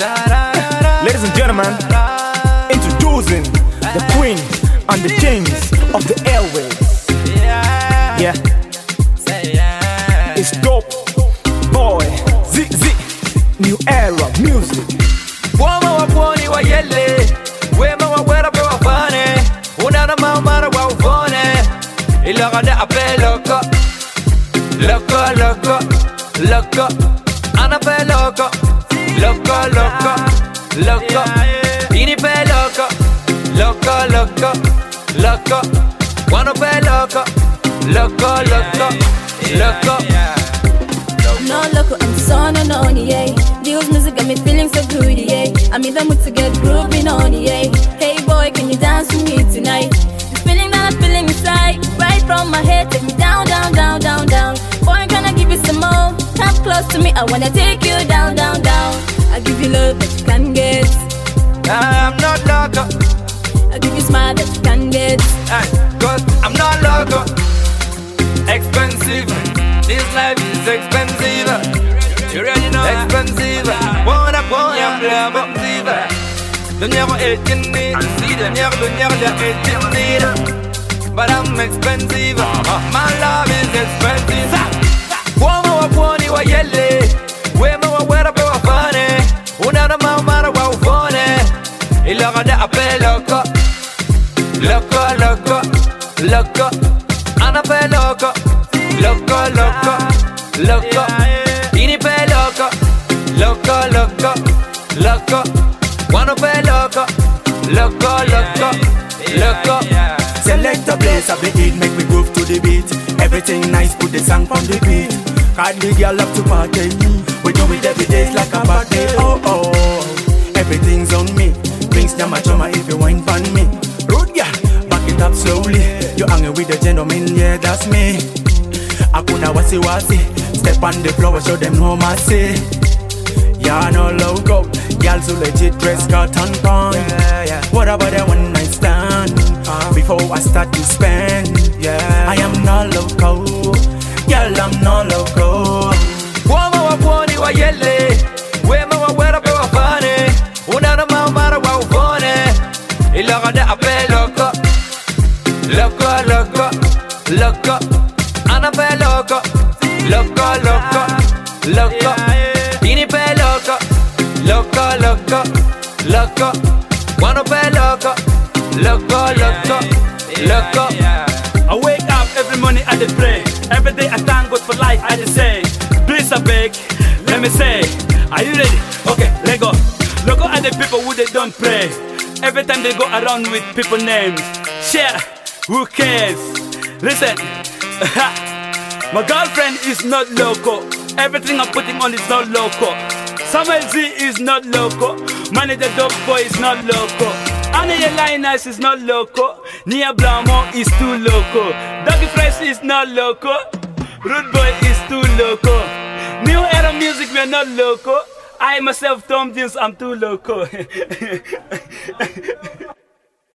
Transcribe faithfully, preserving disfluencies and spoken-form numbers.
Ladies and gentlemen, introducing the queen and the kings of the airwaves. Yeah, it's dope, boy, Z Z, new era music. Wama wa pwani wa yele, wema wa wera pe wa fane, unana maumara wa ufone, ila gada ape loko, loko loko, loko, ana pe loko, loko loko, loko, ini pe loko, loko loko, loko, wano pe loko, loko loko, loko. I'm not local, I'm son on on yeah. Deals music got me feeling so good, yeah. I'm in the mood to get grooving on, yeah. Hey boy, can you dance with me tonight? This feeling that I'm feeling inside, right from my head, take me down, down, down, down, down. Boy, can I give you some more? Come close to me, I wanna take you down, down, down. I give you love that you can get. I'm not loco, I give you smile that you can get. ay, cause I'm not loco. Expensive, this life is expensive. You already know expensive. Wanna want ya expensive. Don't you ever hate in need? See the never, don't you ever hate in need? But I'm expensive. My love is expensive. Wama wa pwani wa yele, wema wa wera pe wa fane, unana maumara wa ufone, ila gada ape loko, loko loko, loko, ana pe loko, loko loko, loko, ini pe loko, loko loko, loko, wano pe loko, loko loko, loko. Select a place of the heat, make me groove to the beat. Everything nice, put the song on the beat. Cause the girl love to party, we do it every day like a party. Oh oh, everything's on me. Things jam a choma if you wine pan me. Rude girl, back it up slowly. You hanging with the gentleman, yeah that's me. Akuna wasi wasi, step on the floor, show them no mercy. Yeah no logo, girls who legit dress cut and pants. Yeah, yeah. What about that one night stand? Uh, before I start to spend, yeah, I am not loco, girl I'm not loco. Wama wa pwani wa yele, wema wa wera pe wa fane, unana maumara wa ufone, ila gada ape loko, loko loko, loko, ana pe loko, loko loko, loko, ini pe loko, loko loko, loko, wano pe loko, loko loko, loko. I wake up every morning I dey pray. Every day I thank God for life I just say, please I beg, let me say, are you ready? Okay, let go. Look at the people who they don't pray. Every time they go around with people names. Share, who cares? Listen, my girlfriend is not loco. Everything I'm putting on is not loco. Samuel Z is not loco. Manager Dog Boy is not loco. Annie Linus is not loco. Nia Blamo is too loco. Doggy Fresh is not loco. Rude Boy is too loco. New era music, we are not loco. I myself, Tom Jones, I'm too loco.